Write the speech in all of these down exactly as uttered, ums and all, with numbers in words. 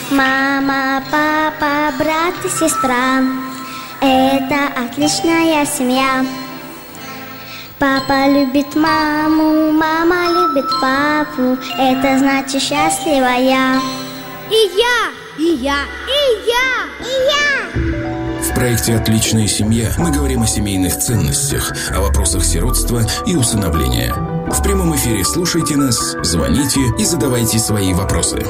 Мама, папа, брат и сестра — это отличная семья. Папа любит маму, мама любит папу, это значит счастлива я. И я, и я, и я, и я. В проекте «Отличная семья» мы говорим о семейных ценностях, о вопросах сиротства и усыновления. В прямом эфире слушайте нас, звоните и задавайте свои вопросы.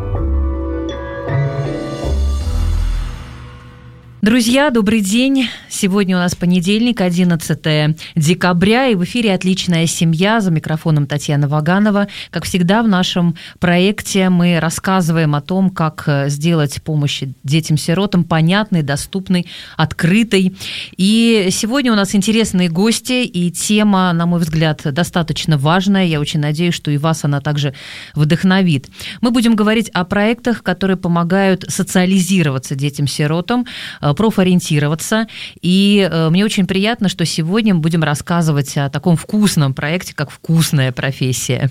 Друзья, добрый день. Сегодня у нас понедельник, одиннадцатое декабря, и в эфире «Отличная семья». За микрофоном Татьяна Ваганова. Как всегда, в нашем проекте мы рассказываем о том, как сделать помощь детям-сиротам понятной, доступной, открытой. И сегодня у нас интересные гости, и тема, на мой взгляд, достаточно важная. Я очень надеюсь, что и вас она также вдохновит. Мы будем говорить о проектах, которые помогают социализироваться детям-сиротам, профориентироваться. И э, мне очень приятно, что сегодня мы будем рассказывать о таком вкусном проекте, как «Вкусная профессия».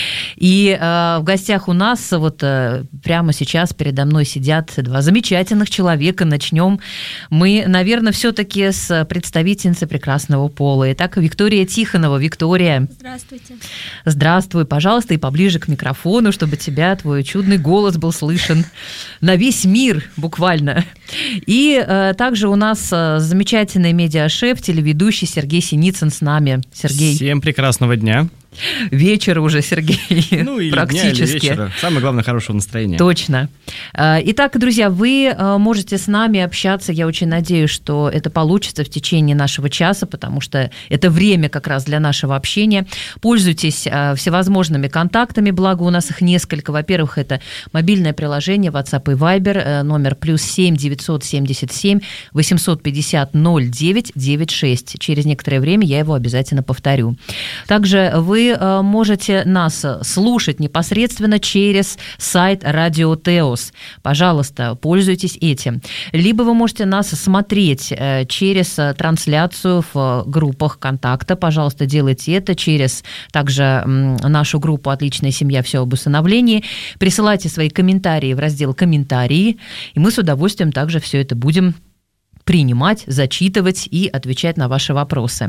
И э, в гостях у нас вот э, прямо сейчас передо мной сидят два замечательных человека. Начнем мы, наверное, все-таки с представительницы прекрасного пола. Итак, Виктория Тихонова. Виктория. Здравствуйте. Здравствуй, пожалуйста, и поближе к микрофону, чтобы тебя, твой чудный голос был слышен на весь мир буквально. И э, также у нас э, замечательный медиашеф, телеведущий Сергей Синицын с нами. Сергей. Всем прекрасного дня. Вечер уже, Сергей, ну, или практически. Дня, или вечера. Самое главное, хорошего настроения. Точно. Итак, друзья, вы можете с нами общаться. Я очень надеюсь, что это получится в течение нашего часа, потому что это время как раз для нашего общения. Пользуйтесь всевозможными контактами, благо у нас их несколько. Во-первых, это мобильное приложение WhatsApp и Viber, номер плюс семь девятьсот семьдесят семь восемьсот пятьдесят ноль девять девяносто шесть. Через некоторое время я его обязательно повторю. Также вы Вы можете нас слушать непосредственно через сайт Радио Теос. Пожалуйста, пользуйтесь этим. Либо вы можете нас смотреть через трансляцию в группах контакта. Пожалуйста, делайте это через также нашу группу «Отличная семья. Все об усыновлении». Присылайте свои комментарии в раздел «Комментарии», и мы с удовольствием также все это будем принимать, зачитывать и отвечать на ваши вопросы.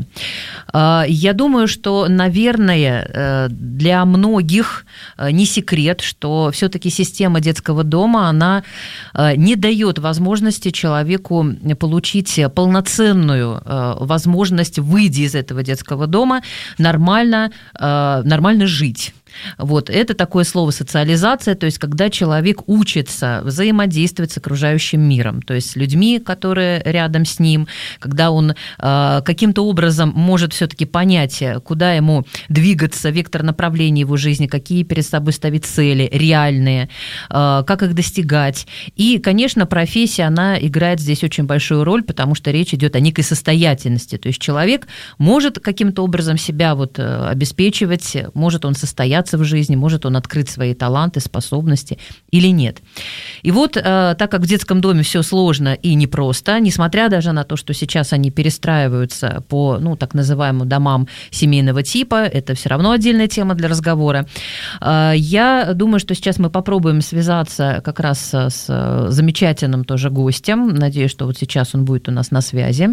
Я думаю, что, наверное, для многих не секрет, что все-таки система детского дома, она не дает возможности человеку получить полноценную возможность, выйдя из этого детского дома, нормально, нормально жить. Вот, это такое слово социализация, то есть когда человек учится взаимодействовать с окружающим миром, то есть с людьми, которые рядом с ним, когда он э, каким-то образом может все-таки понять, куда ему двигаться, вектор направления его жизни, какие перед собой ставить цели реальные, э, как их достигать. И, конечно, профессия, она играет здесь очень большую роль, потому что речь идет о некой состоятельности, то есть человек может каким-то образом себя вот обеспечивать, может он состояться в жизни, может он открыть свои таланты, способности или нет. И вот, э, так как в детском доме все сложно и непросто, несмотря даже на то, что сейчас они перестраиваются по, ну, так называемым домам семейного типа, это все равно отдельная тема для разговора, э, я думаю, что сейчас мы попробуем связаться как раз с замечательным тоже гостем. Надеюсь, что вот сейчас он будет у нас на связи.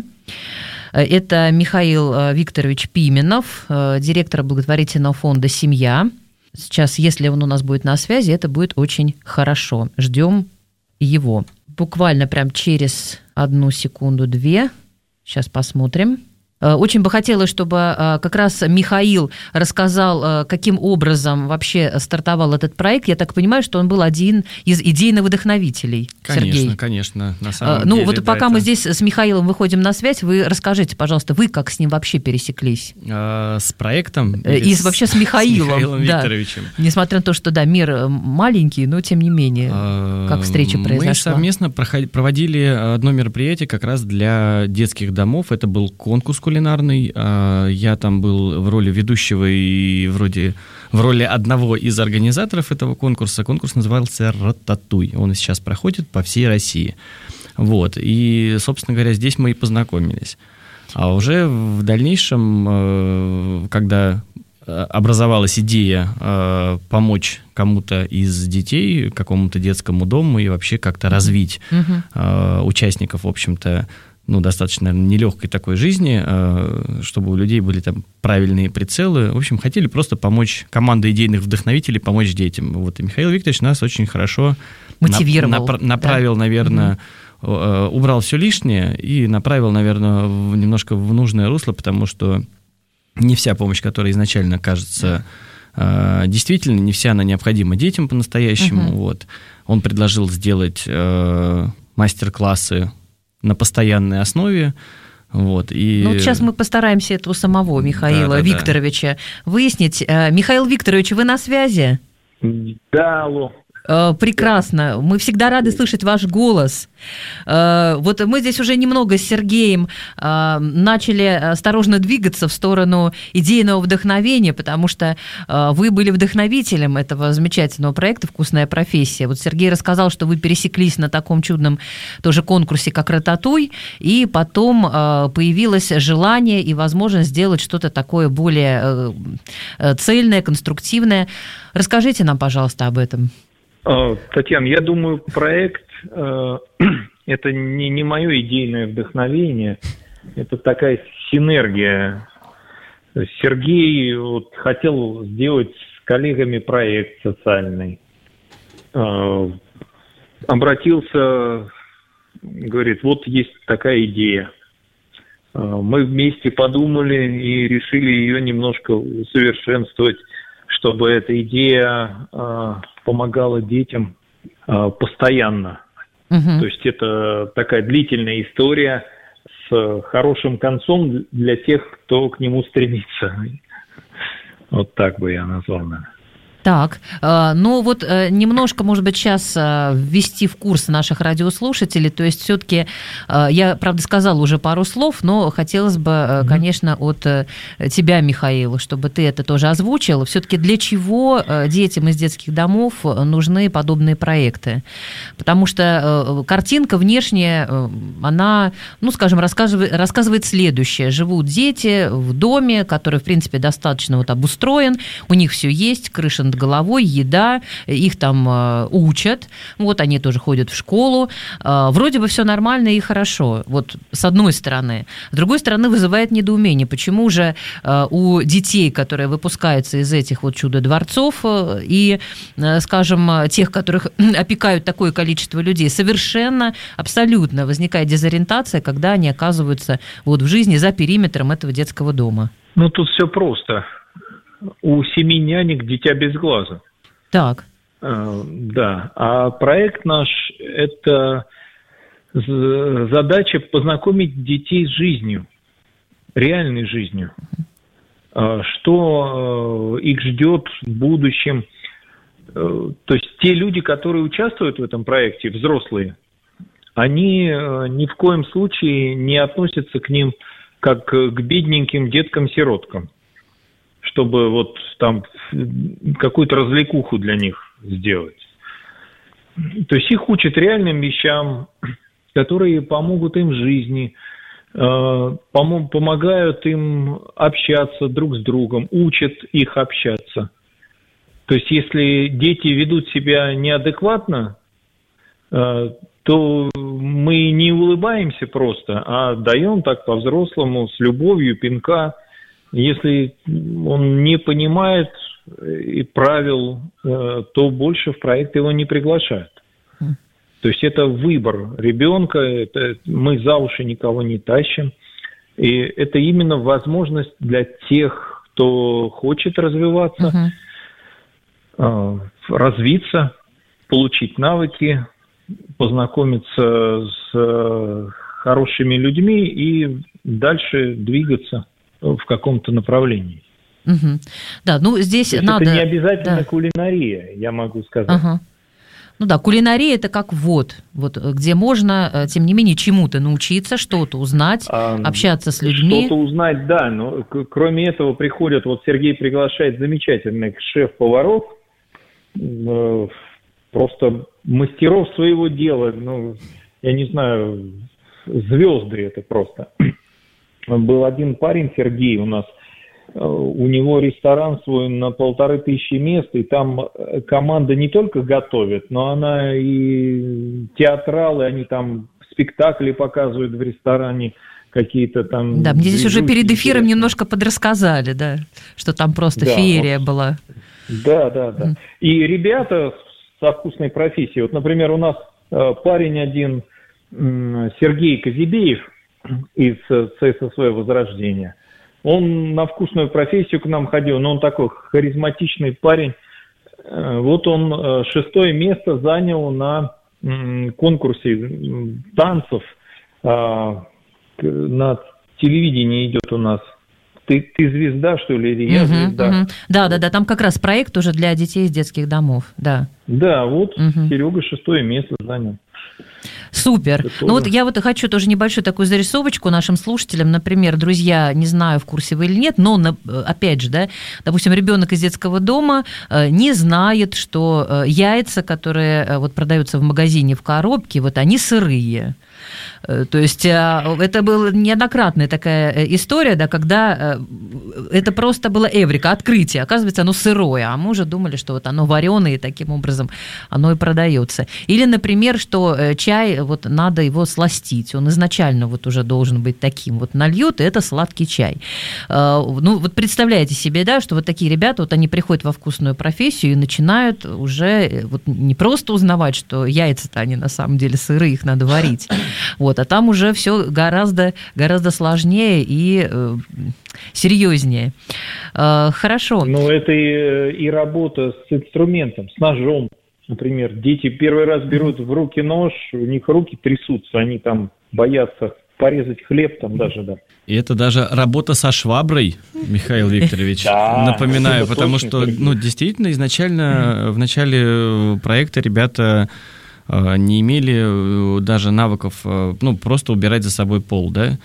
Это Михаил Викторович Пименов, директор благотворительного фонда «Семья». Сейчас, если он у нас будет на связи, это будет очень хорошо. Ждем его. Буквально прям через одну секунду-две. Сейчас посмотрим. Очень бы хотелось, чтобы как раз Михаил рассказал, каким образом вообще стартовал этот проект. Я так понимаю, что он был один из идейных вдохновителей. Конечно, Сергей. Конечно, на самом ну, деле. Вот да, пока это... мы здесь с Михаилом выходим на связь, вы расскажите, пожалуйста, вы как с ним вообще пересеклись? А, с проектом? И с, вообще с Михаилом. С Михаилом да. Викторовичем. Несмотря на то, что, да, мир маленький, но тем не менее, а, как встреча произошла? Мы совместно проводили одно мероприятие как раз для детских домов. Это был конкурс кулинарный. Я там был в роли ведущего и вроде в роли одного из организаторов этого конкурса. Конкурс назывался «Рататуй». Он и сейчас проходит по всей России. Вот. И, собственно говоря, здесь мы и познакомились. А уже в дальнейшем, когда образовалась идея э, помочь кому-то из детей, какому-то детскому дому и вообще как-то развить uh-huh. э, участников, в общем-то, ну, достаточно, наверное, нелегкой такой жизни, э, чтобы у людей были там правильные прицелы. В общем, хотели просто помочь, команда идейных вдохновителей помочь детям. Вот, и Михаил Викторович нас очень хорошо мотивировал, нап- направил, да? наверное, uh-huh. э, убрал все лишнее и направил, наверное, в, немножко в нужное русло, потому что не вся помощь, которая изначально кажется э, действительно, не вся она необходима детям по-настоящему. Uh-huh. Вот. Он предложил сделать э, мастер-классы на постоянной основе. Вот, и... Ну, вот сейчас мы постараемся это у самого Михаила да, да, Викторовича да. выяснить. Михаил Викторович, вы на связи? Да, алло. Прекрасно. Мы всегда рады слышать ваш голос. Вот мы здесь уже немного с Сергеем начали осторожно двигаться в сторону идейного вдохновения, потому что вы были вдохновителем этого замечательного проекта «Вкусная профессия». Вот Сергей рассказал, что вы пересеклись на таком чудном тоже конкурсе, как «Рататуй», и потом появилось желание и возможность сделать что-то такое более цельное, конструктивное. Расскажите нам, пожалуйста, об этом. Татьяна, я думаю, проект э, это не, не мое идейное вдохновение, это такая синергия. Сергей вот, хотел сделать с коллегами проект социальный. Э, обратился, говорит, вот есть такая идея. Э, мы вместе подумали и решили ее немножко усовершенствовать, чтобы эта идея э, помогала детям э, постоянно. Uh-huh. То есть это такая длительная история с хорошим концом для тех, кто к нему стремится. Вот так бы я назвал, наверное. Так, ну вот немножко, может быть, сейчас ввести в курс наших радиослушателей, то есть все-таки, я, правда, сказала уже пару слов, но хотелось бы, конечно, от тебя, Михаил, чтобы ты это тоже озвучил, все-таки для чего детям из детских домов нужны подобные проекты? Потому что картинка внешняя, она, ну, скажем, рассказывает, рассказывает следующее. Живут дети в доме, который, в принципе, достаточно вот обустроен, у них все есть, крыша над головой, еда, их там э, учат, вот они тоже ходят в школу, э, вроде бы все нормально и хорошо, вот с одной стороны. С другой стороны, вызывает недоумение, почему же э, у детей, которые выпускаются из этих вот чудо-дворцов э, и, э, скажем, тех, которых опекают такое количество людей, совершенно, абсолютно возникает дезориентация, когда они оказываются вот в жизни за периметром этого детского дома. Ну, тут все просто. У семи нянек дитя без глаза. Так. А, да. А проект наш – это задача познакомить детей с жизнью, реальной жизнью. А, что их ждет в будущем. То есть те люди, которые участвуют в этом проекте, взрослые, они ни в коем случае не относятся к ним как к бедненьким деткам-сироткам, чтобы вот там какую-то развлекуху для них сделать. То есть их учат реальным вещам, которые помогут им в жизни, пом- помогают им общаться друг с другом, учат их общаться. То есть если дети ведут себя неадекватно, то мы не улыбаемся просто, а даем так по-взрослому, с любовью, пинка. Если он не понимает и правил, то больше в проект его не приглашают. То есть это выбор ребенка, это мы за уши никого не тащим. И это именно возможность для тех, кто хочет развиваться, uh-huh. развиться, получить навыки, познакомиться с хорошими людьми и дальше двигаться в каком-то направлении. Угу. Да, ну здесь То есть надо... Это не обязательно да. кулинария, я могу сказать. Ага. Ну да, кулинария – это как вот, вот, где можно, тем не менее, чему-то научиться, что-то узнать, а, общаться с людьми. Что-то узнать, да, но кроме этого приходят, вот Сергей приглашает замечательных шеф-поваров, просто мастеров своего дела, ну, я не знаю, звезды это просто. Был один парень, Сергей, у нас у него ресторан свой на полторы тысячи мест, и там команда не только готовит, но она и театралы, они там спектакли показывают в ресторане, какие-то там... Да, мне здесь уже перед эфиром интересные. немножко подрассказали, да, что там просто да, феерия вот. была. Да, да, да. Mm. И ребята со вкусной профессией, вот, например, у нас парень один, Сергей Казибеев из ЦССВ «Возрождение», он на вкусную профессию к нам ходил, но он такой харизматичный парень. Вот он шестое место занял на конкурсе танцев. На телевидении идет у нас. Ты, ты звезда, что ли, или я uh-huh, звезда? Uh-huh. Да, да, да, там как раз проект уже для детей из детских домов, да. Да, вот uh-huh. Серега шестое место занял. Супер. Это ну вот я вот хочу тоже небольшую такую зарисовочку нашим слушателям. Например, друзья, не знаю, в курсе вы или нет, но, опять же, да, допустим, ребенок из детского дома не знает, что яйца, которые вот продаются в магазине в коробке, вот они сырые. То есть это была неоднократная такая история, да, когда это просто было эврика, открытие. Оказывается, оно сырое, а мы уже думали, что вот оно вареное, и таким образом оно и продается. Или, например, что чай, вот надо его сластить, он изначально вот уже должен быть таким. Вот нальют, и это сладкий чай. Ну, вот представляете себе, да, что вот такие ребята, вот они приходят во вкусную профессию и начинают уже вот не просто узнавать, что яйца-то они на самом деле сырые, их надо варить. Вот, а там уже все гораздо, гораздо сложнее и э, серьезнее. Э, хорошо. Ну, это и, и работа с инструментом, с ножом. Например, дети первый раз берут в руки нож, у них руки трясутся, они там боятся порезать хлеб там даже, да. И это даже работа со шваброй, Михаил Викторович, напоминаю, потому что, ну, действительно, изначально в начале проекта ребята не имели даже навыков, ну, просто убирать за собой пол, да,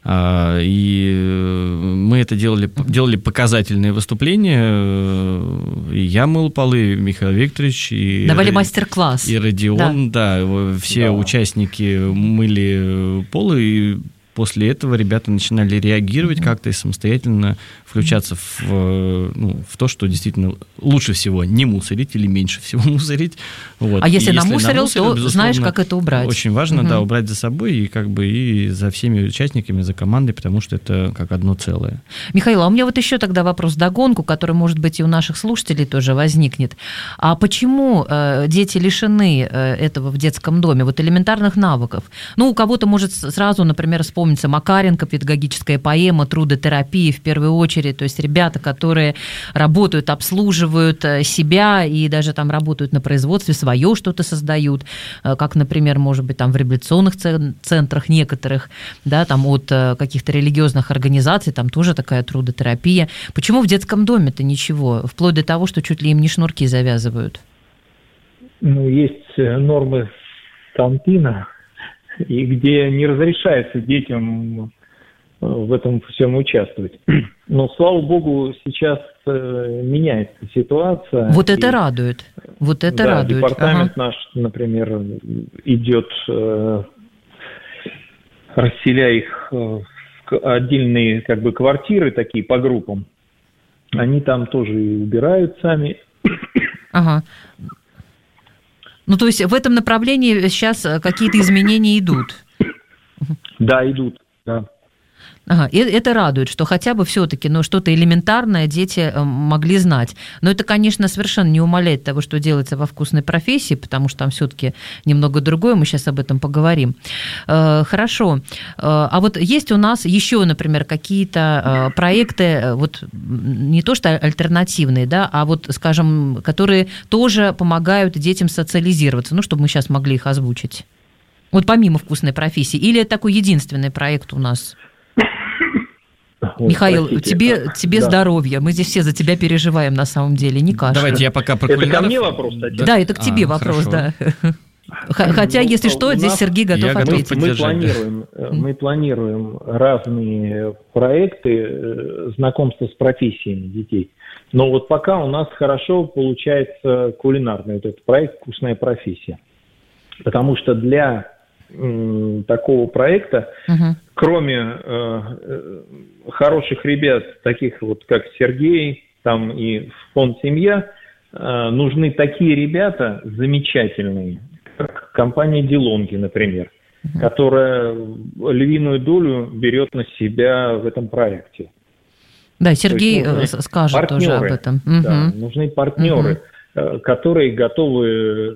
и мы это делали, делали показательные выступления, и я мыл полы, Михаил Викторович, и... Давали мастер-класс. И Родион, да, да все да. участники мыли полы, и после этого ребята начинали реагировать mm-hmm. как-то и самостоятельно включаться в, ну, в то, что действительно лучше всего не мусорить или меньше всего мусорить. Вот. А если, если намусорил, намусорил, то знаешь, как это убрать. Очень важно, mm-hmm. да, убрать за собой и как бы и за всеми участниками, за командой, потому что это как одно целое. Михаил, а у меня вот еще тогда вопрос вдогонку, который, может быть, и у наших слушателей тоже возникнет. А почему э, дети лишены э, этого в детском доме, вот элементарных навыков? Ну, у кого-то может сразу, например, вспомниться Макаренко, педагогическая поэма, трудотерапия в первую очередь, то есть ребята, которые работают, обслуживают себя и даже там работают на производстве, свое что-то создают, как, например, может быть, там в реабилитационных центрах некоторых, да, там от каких-то религиозных организаций, там тоже такая трудотерапия. Почему в детском доме-то ничего? Вплоть до того, что чуть ли им не шнурки завязывают. Ну, есть нормы Танпина, и где не разрешается детям в этом всем участвовать. Но, слава богу, сейчас э, меняется ситуация. Вот это и, радует. Вот это да, радует. Департамент ага. наш, например, идет, э, расселяя их в отдельные как бы квартиры, такие по группам. Они там тоже и убирают сами. Ага. Ну, то есть в этом направлении сейчас какие-то изменения идут? Да, идут, да. Ага, и это радует, что хотя бы все-таки, ну, что-то элементарное дети могли знать. Но это, конечно, совершенно не умаляет того, что делается во вкусной профессии, потому что там все-таки немного другое, мы сейчас об этом поговорим. Хорошо. А вот есть у нас еще, например, какие-то проекты, вот не то что альтернативные, да, а вот, скажем, которые тоже помогают детям социализироваться, ну, чтобы мы сейчас могли их озвучить. Вот помимо вкусной профессии. Или это такой единственный проект у нас? Михаил, простите, тебе, тебе да. здоровья. Мы здесь все за тебя переживаем на самом деле, не кашляй. Давайте я пока про кулинаров... Это ко мне вопрос, кстати? Да, это к тебе а, вопрос, хорошо. Да. Хотя, ну, если что, здесь Сергей готов ответить. Мы планируем, мы планируем разные проекты знакомства с профессиями детей. Но вот пока у нас хорошо получается кулинарный вот этот проект «Вкусная профессия». Потому что для м, такого проекта, угу. кроме э, хороших ребят, таких вот как Сергей, там и фонд «Семья», э, нужны такие ребята замечательные, как компания DeLonghi, например, угу. которая львиную долю берет на себя в этом проекте. Да, Сергей скажет партнеры, тоже об этом. Да, угу. нужны партнеры, угу. которые готовы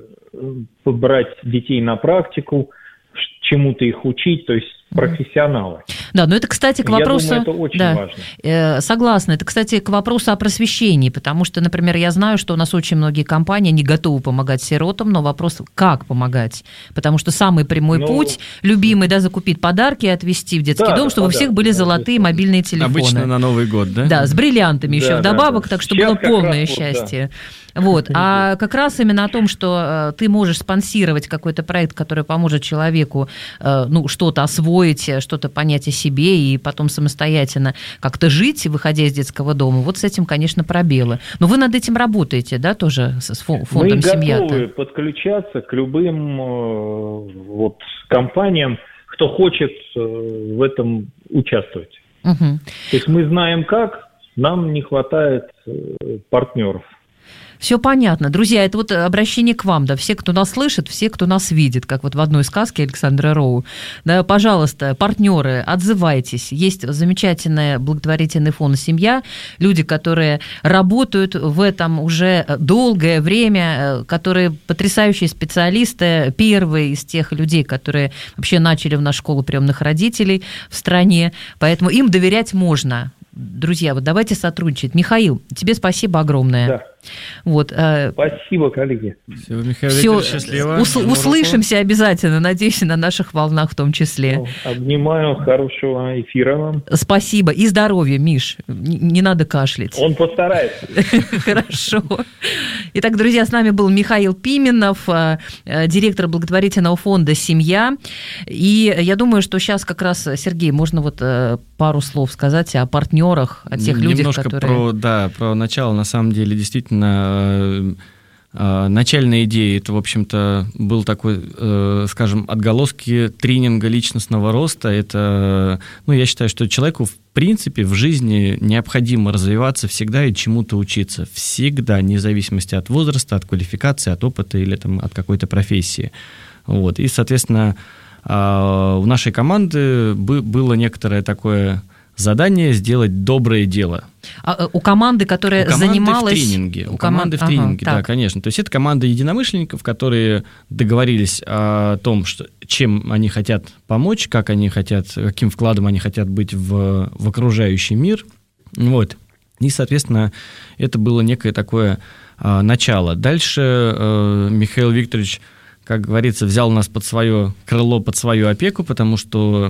брать детей на практику, чему-то их учить, то есть профессионалы. Да, но это, кстати, к вопросу... Я думаю, это очень да, важно. Согласна. Это, кстати, к вопросу о просвещении, потому что, например, я знаю, что у нас очень многие компании не готовы помогать сиротам, но вопрос, как помогать? Потому что самый прямой ну, путь, любимый, да, закупить подарки и отвезти в детский да, дом, чтобы подарки, у всех были да, золотые да. мобильные телефоны. Обычно на Новый год, да? Да, с бриллиантами да, еще да, вдобавок, да. так что Сейчас было полное раз, счастье. Да. Вот. А как раз именно о том, что э, ты можешь спонсировать какой-то проект, который поможет человеку э, ну, что-то освоить, что-то понять о себе и потом самостоятельно как-то жить, выходя из детского дома, вот с этим, конечно, пробелы. Но вы над этим работаете, да, тоже с фондом «Семья»? Мы готовы подключаться к любым э, вот, компаниям, кто хочет э, в этом участвовать. Угу. То есть мы знаем как, нам не хватает э, партнеров. Все понятно. Друзья, это вот обращение к вам, да, все, кто нас слышит, все, кто нас видит, как вот в одной сказке Александра Роу. Да, пожалуйста, партнеры, отзывайтесь. Есть замечательный благотворительный фонд «Семья», люди, которые работают в этом уже долгое время, которые потрясающие специалисты, первые из тех людей, которые вообще начали в нашу школу приемных родителей в стране, поэтому им доверять можно. Друзья, вот давайте сотрудничать. Михаил, тебе спасибо огромное. Да. Вот, спасибо, коллеги. Все, Михаил Викторович, счастливо. Ус- услышимся обязательно, надеюсь, на наших волнах в том числе. Ну, обнимаю, хорошего эфира вам. Спасибо. И здоровья, Миш. Не, не надо кашлять. Он постарается. Хорошо. Итак, друзья, с нами был Михаил Пименов, директор благотворительного фонда «Семья». И я думаю, что сейчас как раз, Сергей, можно вот пару слов сказать о партнерах, о тех людях, Немножко которые... про, да, про начало, на самом деле, действительно, э, э, начальная идея, это, в общем-то, был такой, э, скажем, отголоски тренинга личностного роста. Это, ну, я считаю, что человеку, в принципе, в жизни необходимо развиваться всегда и чему-то учиться. Всегда, вне зависимости от возраста, от квалификации, от опыта или там, от какой-то профессии. Вот. И, соответственно, э, у нашей команды было некоторое такое задание сделать доброе дело. А у команды, которая у команды занималась... в тренинге. У, у команды команд... в тренинге, ага, да, конечно. То есть это команда единомышленников, которые договорились о том, что, чем они хотят помочь, как они хотят, каким вкладом они хотят быть в, в окружающий мир. Вот. И, соответственно, это было некое такое а, начало. Дальше а, Михаил Викторович, как говорится, взял нас под свое крыло, под свою опеку, потому что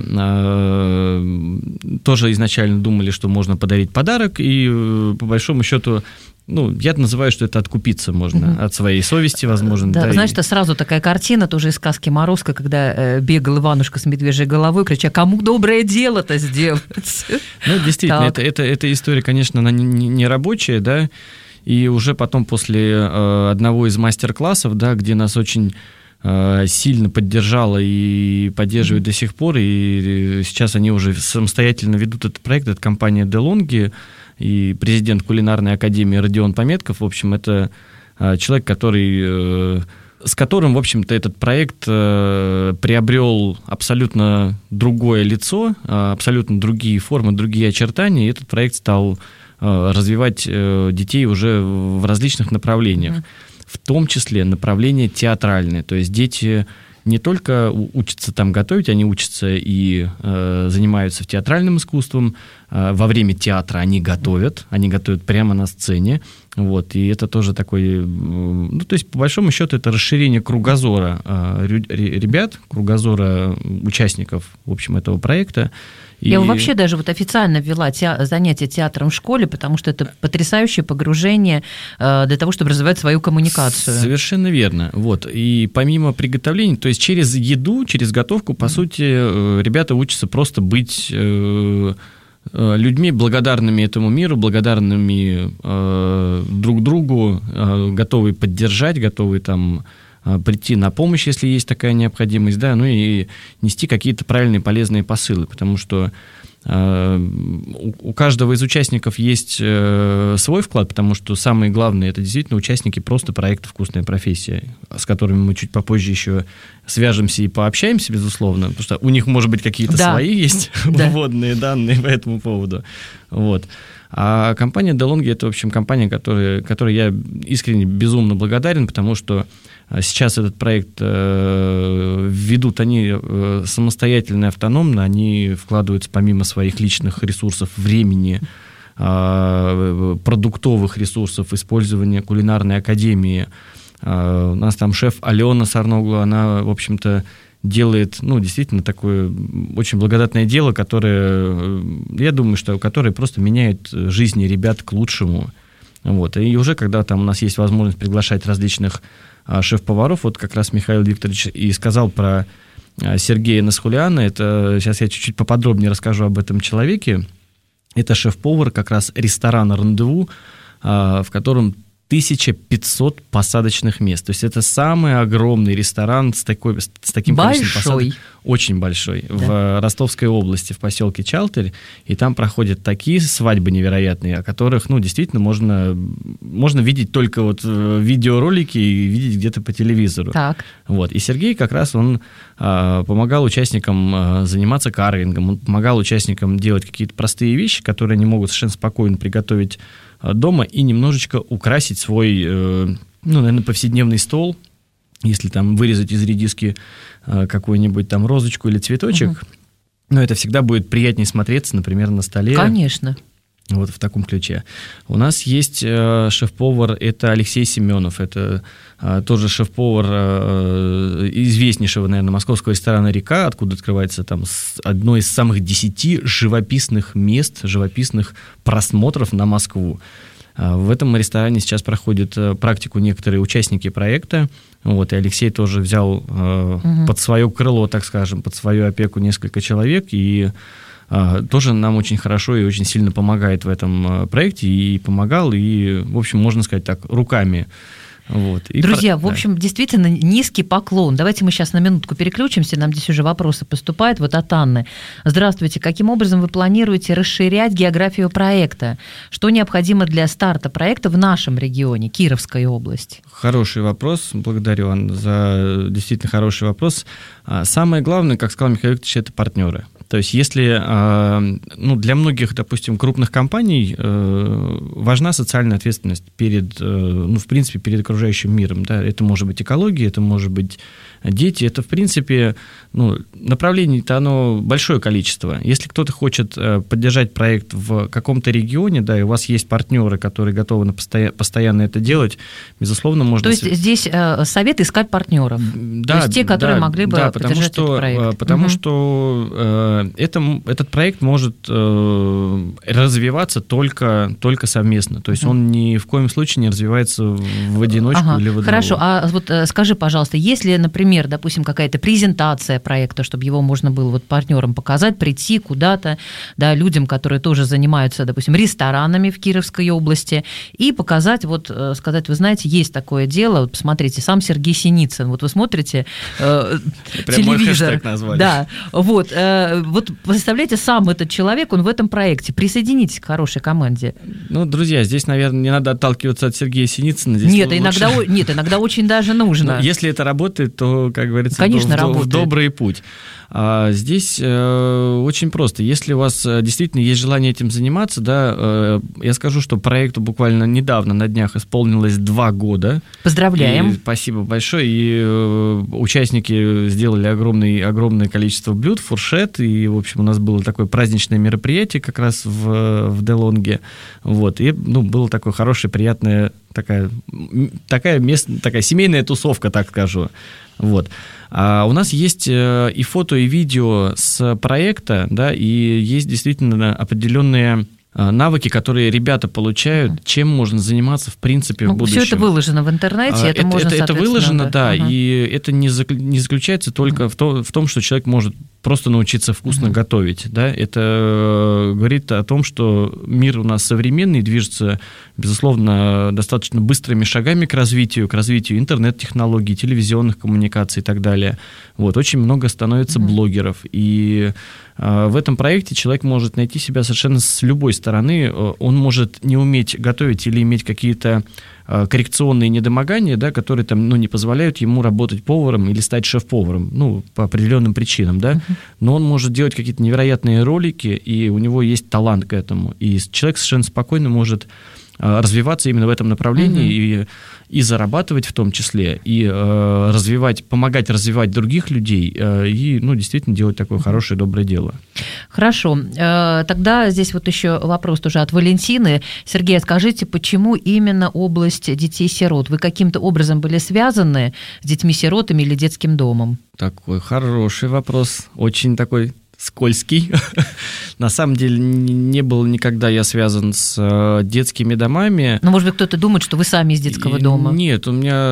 э, тоже изначально думали, что можно подарить подарок, и э, по большому счету, ну, я называю, что это откупиться можно mm-hmm. от своей совести, возможно. Да, да, знаешь, и... это сразу такая картина, тоже из сказки Морозко, когда э, бегал Иванушка с медвежьей головой, крича: «Кому доброе дело-то сделать?» Ну, действительно, это, это, эта история, конечно, она не, не рабочая, да, и уже потом после э, одного из мастер-классов, да, где нас очень сильно поддержала и поддерживает mm-hmm. до сих пор, и сейчас они уже самостоятельно ведут этот проект, это компания DeLonghi, и президент кулинарной академии Родион Пометков, в общем, это человек, который, с которым, в общем-то, этот проект приобрел абсолютно другое лицо, абсолютно другие формы, другие очертания, и этот проект стал развивать детей уже в различных направлениях. Mm-hmm. В том числе направление театральное. То есть дети не только учатся там готовить, они учатся и э, занимаются театральным искусством. Э, во время театра они готовят, они готовят прямо на сцене. Вот, и это тоже такой... Э, ну, то есть, по большому счету, это расширение кругозора э, ребят, кругозора участников, в общем, этого проекта. И... Я вообще даже вот официально ввела те... занятия театром в школе, потому что это потрясающее погружение э, для того, чтобы развивать свою коммуникацию. Совершенно верно. Вот. И помимо приготовления, то есть через еду, через готовку, по mm-hmm. сути, э, ребята учатся просто быть э, э, людьми, благодарными этому миру, благодарными э, друг другу, э, готовые поддержать, готовые там прийти на помощь, если есть такая необходимость, да, ну и нести какие-то правильные полезные посылы, потому что у каждого из участников есть свой вклад, потому что самые главные — это действительно участники просто проекта «Вкусная профессия», с которыми мы чуть попозже еще свяжемся и пообщаемся, безусловно, потому что у них, может быть, какие-то да. свои есть да. вводные данные по этому поводу. Вот. А компания DeLonghi — это, в общем, компания, которой, которой я искренне безумно благодарен, потому что сейчас этот проект э, ведут они э, самостоятельно и автономно, они вкладываются помимо своих личных ресурсов, времени, э, продуктовых ресурсов, использования кулинарной академии. Э, у нас там шеф Алена Сарноглу, она, в общем-то, делает, ну, действительно такое очень благодатное дело, которое, я думаю, что которое просто меняет жизни ребят к лучшему. Вот. И уже когда там у нас есть возможность приглашать различных шеф-поваров, вот как раз Михаил Викторович и сказал про Сергея Насхуляна, это, сейчас я чуть-чуть поподробнее расскажу об этом человеке. Это шеф-повар как раз ресторана «Рандеву», в котором тысяча пятьсот посадочных мест. То есть это самый огромный ресторан с, такой, с таким количеством посадок. Очень большой. Да. В Ростовской области, в поселке Чалтырь. И там проходят такие свадьбы невероятные, о которых, ну, действительно можно, можно видеть только вот видеоролики и видеть где-то по телевизору. Так. Вот. И Сергей как раз, он а, помогал участникам а, заниматься карвингом, он помогал участникам делать какие-то простые вещи, которые они могут совершенно спокойно приготовить дома и немножечко украсить свой, ну, наверное, повседневный стол, если там вырезать из редиски какую-нибудь там розочку или цветочек, угу. но это всегда будет приятнее смотреться, например, на столе. Конечно. Вот в таком ключе. У нас есть э, шеф-повар, это Алексей Семенов, это э, тоже шеф-повар э, известнейшего, наверное, московского ресторана «Река», откуда открывается там одно из самых десяти живописных мест, живописных просмотров на Москву. Э, в этом ресторане сейчас проходит э, практику некоторые участники проекта, вот, и Алексей тоже взял э, угу. под свое крыло, так скажем, под свою опеку несколько человек, и тоже нам очень хорошо и очень сильно помогает в этом проекте, и помогал, и, в общем, можно сказать так, руками. Вот. И Друзья, про... в общем, да. действительно низкий поклон. Давайте мы сейчас на минутку переключимся, нам здесь уже вопросы поступают. Вот от Анны. Здравствуйте, каким образом вы планируете расширять географию проекта? Что необходимо для старта проекта в нашем регионе, Кировской области? Хороший вопрос, благодарю, Анна, за действительно хороший вопрос. Самое главное, как сказал Михаил Викторович, это партнеры. То есть если, ну, для многих, допустим, крупных компаний важна социальная ответственность перед, ну, в принципе, перед окружающим миром, да, это может быть экология, это может быть дети, это, в принципе, ну, направлений-то оно большое количество. Если кто-то хочет поддержать проект в каком-то регионе, да, и у вас есть партнеры, которые готовы постоянно это делать, безусловно, можно... То есть здесь совет искать партнеров, да, то есть те, которые да, могли бы да, поддержать что, этот проект. Потому угу. что это, этот проект может э, развиваться только, только совместно. То есть uh-huh. он ни в коем случае не развивается в одиночку ага. или в одного. Хорошо, а вот скажи, пожалуйста, если, например, допустим, какая-то презентация проекта, чтобы его можно было вот партнерам показать, прийти куда-то, да, людям, которые тоже занимаются, допустим, ресторанами в Кировской области, и показать, вот сказать, вы знаете, есть такое дело, вот посмотрите, сам Сергей Синицын, вот вы смотрите э, телевизор. Да, вот, э, вот представляете, сам этот человек, он в этом проекте. Присоединитесь к хорошей команде. Ну, друзья, здесь, наверное, не надо отталкиваться от Сергея Синицына. Здесь нет, лучше... иногда, нет, иногда очень даже нужно. Но если это работает, то, как говорится, конечно, в, в добрый путь. А здесь э, очень просто. Если у вас действительно есть желание этим заниматься, да, э, я скажу, что проекту буквально недавно, на днях, исполнилось два года. Поздравляем. И спасибо большое. И э, участники сделали огромный, огромное количество блюд, фуршет, и, в общем, у нас было такое праздничное мероприятие как раз в, в DeLonghi. Вот. И, ну, было такое хорошее, приятное, такая, такая, мест, такая семейная тусовка, так скажу. Вот. А у нас есть и фото, и видео с проекта, да, и есть действительно определенные навыки, которые ребята получают, чем можно заниматься, в принципе, ну, в будущем. Все это выложено в интернете, это, это можно, это, это выложено, да, ага. и это не заключается только uh-huh. в, то, в том, что человек может просто научиться вкусно mm-hmm. готовить, да, это говорит о том, что мир у нас современный, движется, безусловно, достаточно быстрыми шагами к развитию, к развитию интернет-технологий, телевизионных коммуникаций и так далее. Вот, очень много становится mm-hmm. блогеров, и э, в этом проекте человек может найти себя совершенно с любой стороны, он может не уметь готовить или иметь какие-то коррекционные недомогания, да, которые там, ну, не позволяют ему работать поваром или стать шеф-поваром, ну, по определенным причинам, да, uh-huh. но он может делать какие-то невероятные ролики, и у него есть талант к этому, и человек совершенно спокойно может развиваться именно в этом направлении uh-huh. и, и зарабатывать в том числе, и э, развивать, помогать развивать других людей, э, и, ну, действительно делать такое uh-huh. хорошее, доброе дело. Хорошо. Тогда здесь вот еще вопрос тоже от Валентины. Сергей, скажите, почему именно область детей-сирот? Вы каким-то образом были связаны с детьми-сиротами или детским домом? Такой хороший вопрос, очень такой скользкий. На самом деле не был никогда я связан с детскими домами. Но, может быть, кто-то думает, что вы сами из детского дома? Нет, у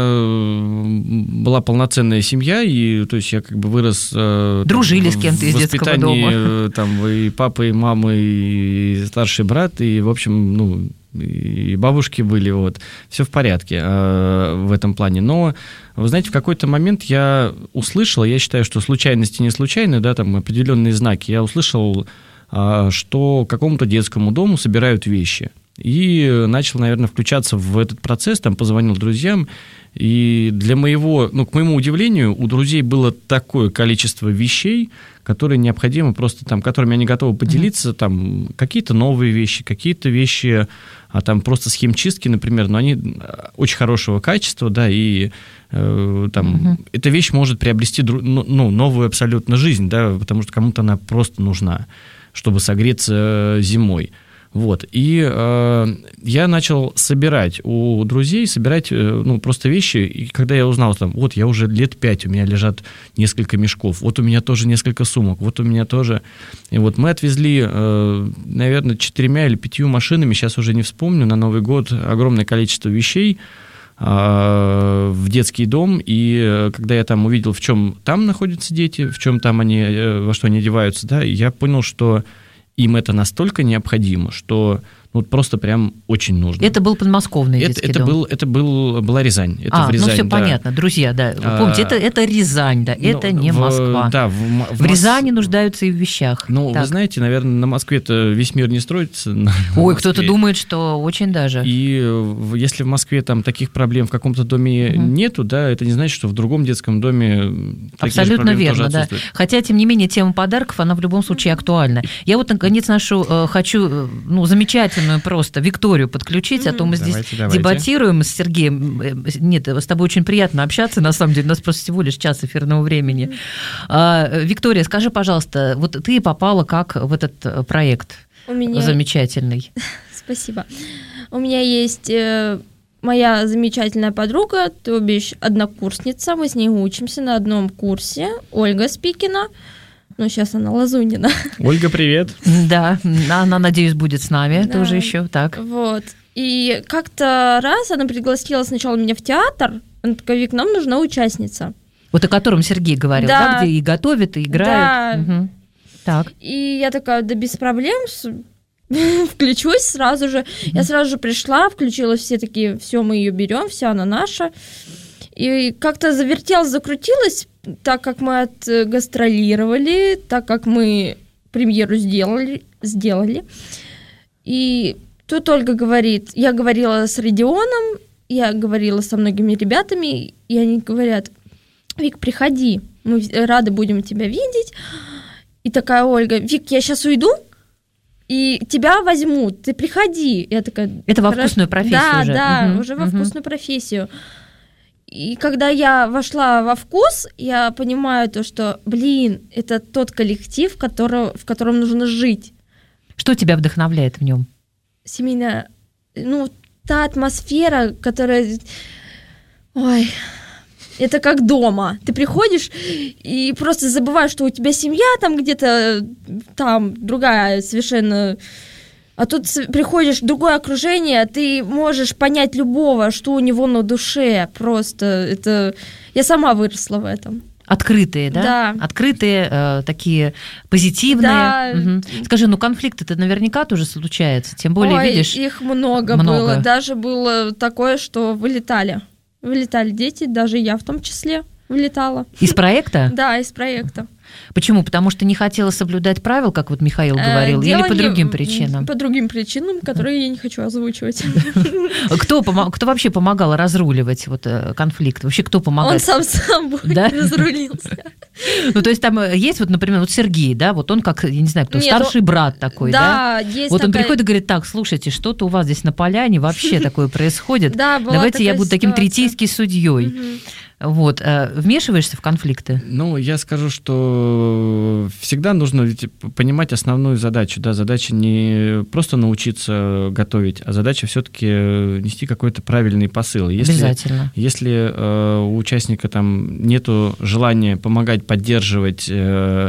меня была полноценная семья, и то есть я как бы вырос... Дружили там, с кем-то из детского дома? Там и папа, и мама, и старший брат, и, в общем, ну... и бабушки были, вот, все в порядке э, в этом плане. Но, вы знаете, в какой-то момент я услышал, я считаю, что случайности не случайны, да, там определенные знаки, я услышал, э, что какому-то детскому дому собирают вещи. И начал, наверное, включаться в этот процесс, там позвонил друзьям, и для моего, ну, к моему удивлению, у друзей было такое количество вещей, которые необходимы просто там, которыми они готовы поделиться, mm-hmm. там, какие-то новые вещи, какие-то вещи, а там просто с химчистки, например, но они очень хорошего качества, да, и э, там, mm-hmm. эта вещь может приобрести, ну, новую абсолютно жизнь, да, потому что кому-то она просто нужна, чтобы согреться зимой. Вот, и э, я начал собирать у друзей, собирать, э, ну, просто вещи, и когда я узнал, там, вот, я уже лет пять, у меня лежат несколько мешков, вот у меня тоже несколько сумок, вот у меня тоже, и вот мы отвезли, э, наверное, четырьмя или пятью машинами, сейчас уже не вспомню, на Новый год огромное количество вещей э, в детский дом, и э, когда я там увидел, в чем там находятся дети, в чем там они, э, во что они одеваются, да, я понял, что им это настолько необходимо, что ну, просто прям очень нужно. Это был подмосковный это, детский это дом? Был, это был, была Рязань. Это а, в Рязань, ну все да. понятно, друзья, да. Вы помните, а, это, это Рязань, да, это ну, не в, Москва. Да, в, в, в Рязани Мос... нуждаются и в вещах. Ну, так. Вы знаете, наверное, на Москве-то весь мир не строится. Ой, кто-то думает, что очень даже. И если в Москве там таких проблем в каком-то доме угу. нету, да, это не значит, что в другом детском доме абсолютно верно, да. Хотя, тем не менее, тема подарков, она в любом случае актуальна. Я вот, наконец, нашу э, хочу, ну, замечательную просто Викторию подключить, а то мы здесь давайте, давайте. дебатируем с Сергеем. Нет, с тобой очень приятно общаться, на самом деле, у нас просто всего лишь час эфирного времени. А, Виктория, скажи, пожалуйста, вот ты попала как в этот проект у меня... замечательный? Спасибо. У меня есть моя замечательная подруга, то бишь однокурсница, мы с ней учимся на одном курсе, Ольга Спикина. Ну, сейчас она Лазунина. Ольга, привет. Да, она, надеюсь, будет с нами да. тоже еще. Так. Вот. И как-то раз она пригласила сначала меня в театр. Она такая: Вик, нам нужна участница. Вот о котором Сергей говорил, да, да где и готовят, и играют. Да. Угу. Так. И я такая: да без проблем, включусь сразу же. Угу. Я сразу же пришла, включила все такие: все, мы ее берем, вся она наша. И как-то завертелось, закрутилось, так как мы отгастролировали, так как мы премьеру сделали, сделали. И тут Ольга говорит, я говорила с Родионом, я говорила со многими ребятами, и они говорят: Вик, приходи, мы рады будем тебя видеть. И такая Ольга: Вик, я сейчас уйду, и тебя возьмут, ты приходи. Я такая: это во вкусную профессию да, уже. Да, да, угу, уже во угу. вкусную профессию. И когда я вошла во вкус, я понимаю то, что, блин, это тот коллектив, который, в котором нужно жить. Что тебя вдохновляет в нем? Семейная, ну, та атмосфера, которая... Ой, это как дома. Ты приходишь и просто забываешь, что у тебя семья там где-то, там другая совершенно... А тут приходишь в другое окружение, ты можешь понять любого, что у него на душе. Просто это... Я сама выросла в этом. Открытые, да? Да. Открытые, э, такие позитивные. Да. Угу. Скажи, ну конфликты-то наверняка тоже случаются, тем более, Ой, видишь... их много, много было. Даже было такое, что вылетали. Вылетали дети, даже я в том числе вылетала. Из проекта? Да, из проекта. Почему? Потому что не хотела соблюдать правил, как вот Михаил говорил, Дело или по не... другим причинам? По другим причинам, которые я не хочу озвучивать. Кто, кто вообще помогал разруливать вот конфликт? Вообще кто помогал? Он сам сам да? разрулился. Ну, то есть там есть вот, например, вот Сергей, да, вот он как, я не знаю, кто, Нет, старший он... брат такой, да? Да, есть Вот он такая... приходит и говорит, так, слушайте, что-то у вас здесь на поляне вообще такое происходит. Да, была Давайте я такая буду таким ситуация. третейским судьей. Вот. Вмешиваешься в конфликты? Ну, я скажу, что всегда нужно понимать основную задачу. Да, задача не просто научиться готовить, а задача все-таки нести какой-то правильный посыл. Если, Обязательно. Если э, у участника там нету желания помогать, поддерживать э,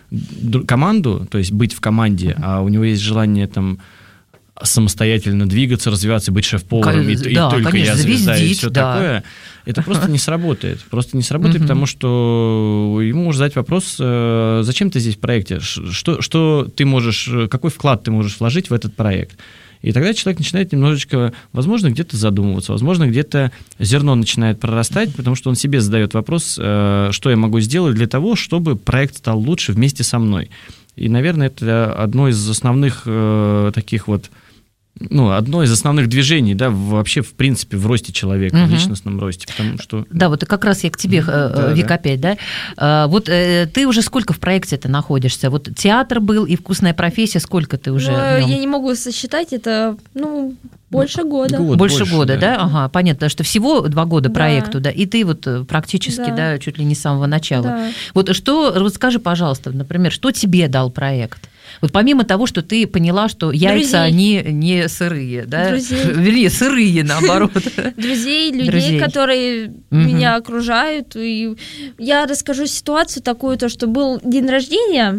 команду, то есть быть в команде, а у него есть желание там самостоятельно двигаться, развиваться, быть шеф-поваром, и, да, и только конечно, я звезда, звездить, и все да. такое, это просто не сработает. Просто не сработает, потому что ему можно задать вопрос, зачем ты здесь в проекте, что, что ты можешь, какой вклад ты можешь вложить в этот проект. И тогда человек начинает немножечко, возможно, где-то задумываться, возможно, где-то зерно начинает прорастать, потому что он себе задает вопрос, что я могу сделать для того, чтобы проект стал лучше вместе со мной. И, наверное, это одно из основных э, таких вот, ну, одно из основных движений, да, вообще, в принципе, в росте человека, угу. в личностном росте, потому что... Да, вот как раз я к тебе, да, Вик, да. опять, да. Вот ты уже сколько в проекте-то находишься? Вот театр был и «Вкусная профессия», сколько ты уже? Ну, я не могу сосчитать, это, ну, больше года. Год, больше, больше года, да? да? Ага, понятно, что всего два года да. проекту, да, и ты вот практически, да, да чуть ли не с самого начала. Да. Вот что, расскажи, пожалуйста, например, что тебе дал проект? Вот помимо того, что ты поняла, что яйца, они не сырые, да? Друзей. Вернее, сырые, наоборот. Друзей, людей, Друзей. которые угу. меня окружают. И я расскажу ситуацию такую, то, что был день рождения,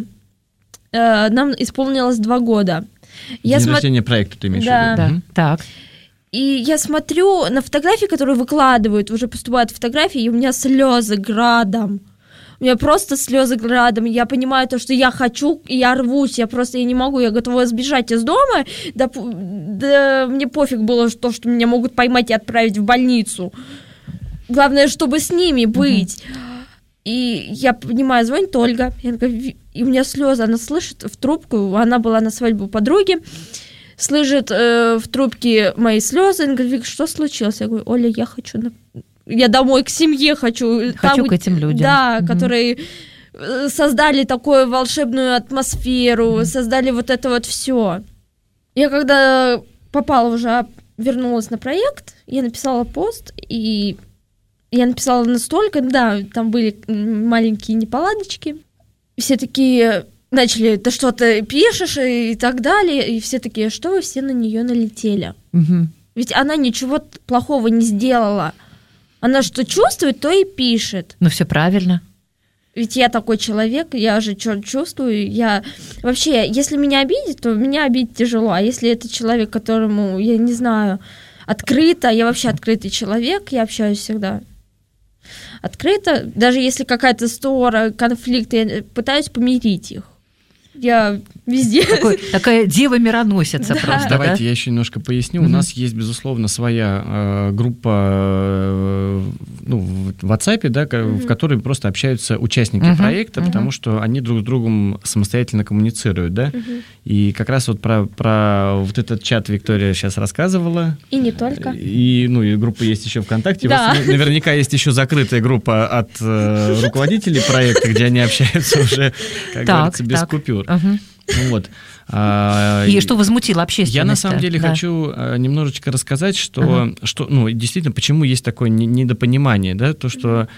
э, нам исполнилось два года. Я день смо... рождения проекта ты имеешь да. в виду? Да, угу. так. И я смотрю на фотографии, которые выкладывают, уже поступают фотографии, и у меня слезы градом. У меня просто слезы градом. Я понимаю то, что я хочу, и я рвусь. Я просто я не могу. Я готова сбежать из дома. Да, да мне пофиг было то, что меня могут поймать и отправить в больницу. Главное, чтобы с ними быть. Mm-hmm. И я понимаю, звонит Ольга. Я говорю, и у меня слезы. Она слышит в трубку. Она была на свадьбе у подруги. Слышит э, в трубке мои слезы. Она говорит, Вик, что случилось? Я говорю, Оля, я хочу... На... Я домой к семье хочу. Хочу там, к этим людям. Да, угу. которые создали такую волшебную атмосферу, угу. создали вот это вот все. Я когда попала уже, вернулась на проект, я написала пост, и я написала настолько, да, там были маленькие неполадочки. Все такие начали, ты что ты пишешь и так далее, и все такие, что вы все на нее налетели? Угу. Ведь она ничего плохого не сделала. Она что чувствует, то и пишет. Ну, все правильно. Ведь я такой человек, я же что чувствую, я... Вообще, если меня обидеть, то меня обидеть тяжело, а если это человек, которому, я не знаю, открыто, я вообще открытый человек, я общаюсь всегда открыто, даже если какая-то ссора, конфликт, я пытаюсь помирить их. Я везде... Такой, такая дева-мироносица да. просто, Давайте да? я еще немножко поясню. Угу. У нас есть, безусловно, своя э, группа э, ну, в WhatsApp, да, угу. в которой просто общаются участники угу. проекта, угу. потому что они друг с другом самостоятельно коммуницируют. Да? Угу. И как раз вот про, про вот этот чат Виктория сейчас рассказывала. И не только. И, ну, и группа есть еще ВКонтакте. Да. У вас наверняка есть еще закрытая группа от э, руководителей проекта, где они общаются уже, как так, говорится, без так. купюр. Угу. Вот. А, и что возмутило общественность? Я на самом деле да. хочу немножечко рассказать, что, ага. что, ну, действительно, почему есть такое недопонимание, да, то, что